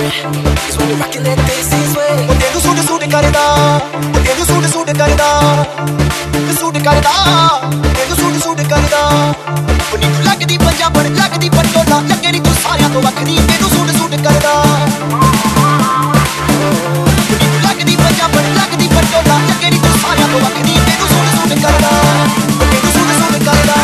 is when you're rocking that Daisy's way. ਉਹ ਤੈਨੂੰ suit suit ਕਰਦਾ, ਉਹ ਤੈਨੂੰ ਸੂਟ ਸੂਟ ਕਰਦਾ, ਸੂਟ ਕਰਦਾ, ਤੈਨੂੰ ਸੂਟ ਸੂਟ ਕਰਦਾ। ਉਹ ਨੀ ਤੂੰ ਲੱਗਦੀ ਪੰਜਾਬਣ, ਲੱਗਦੀ ਪਟੋਲਾ, ਲੱਗੇ ਨੀ ਤੂੰ ਸਾਰਿਆਂ ਤੋਂ ਵੱਖਰੀ, ਤੈਨੂੰ ਸੂਟ ਸੂਟ ਕਰਦਾ। ਉਹ ਨੀ ਤੂੰ ਲੱਗਦੀ ਪੰਜਾਬਣ, ਲੱਗਦੀ ਪਟੋਲਾ, ਲੱਗੇ ਨੀ ਤੂੰ ਸਾਰਿਆਂ ਤੋਂ ਵੱਖਰੀ, ਤੈਨੂੰ ਸੂਟ ਸੂਟ ਕਰਦਾ, ਉਹ ਤੈਨੂੰ ਸੂਟ ਸੂਟ ਕਰਦਾ।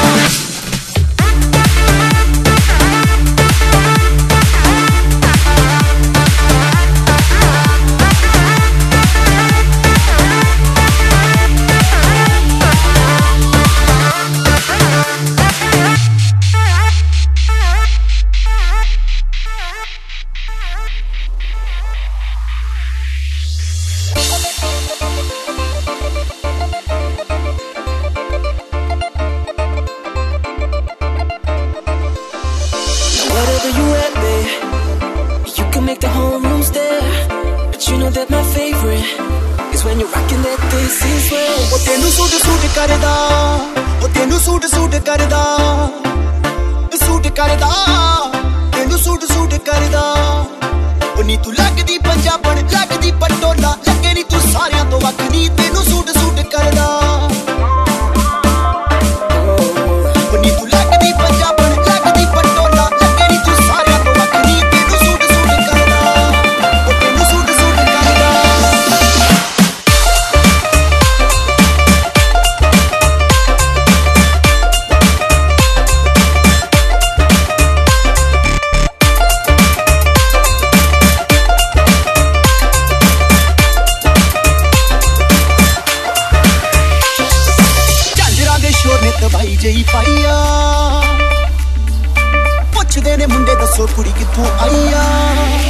ਉਹ ਤੈਨੂੰ ਸੂਟ ਸੂਟ ਕਰਦਾ, ਉਹ ਤੈਨੂੰ ਸੂਟ ਸੂਟ ਕਰਦਾ, ਸੂਟ ਕਰਦਾ, ਤੈਨੂੰ ਸੂਟ ਸੂਟ ਕਰਦਾ। ਉਹ ਨੀ ਤੂੰ ਲੱਗਦੀ ਪੰਜਾਬਣ, ਲੱਗਦੀ ਪਟੋਲਾ, ਲੱਗੇ ਨੀ ਤੂੰ ਸਾਰਿਆਂ ਤੋਂ ਵੱਖਰੀ, ਤੈਨੂੰ ਸੂਟ ਸੂਟ ਕਰਦਾ। ਉਹ ਨੀ ਤੂੰ ਲੱਗਦੀ ਪੰਜਾਬਣ, ਲੱਗਦੀ ਪਟੋਲਾ, ਲੱਗੇ ਨੀ ਤੂੰ ਸਾਰਿਆਂ ਤੋਂ ਵੱਖਰੀ, ਤੈਨੂੰ ਸੂਟ ਸੂਟ ਕਰਦਾ, ਉਹ ਤੈਨੂੰ ਸੂਟ ਸੂਟ ਕਰਦਾ। ਦਵਾਈ ਜਈ ਪਾਈਆ ਪੁੱਛਦੇ ਨੇ ਮੁੰਡੇ ਦੱਸੋ ਕੁੜੀ ਕਿੱਥੋਂ ਆਈ ਆ।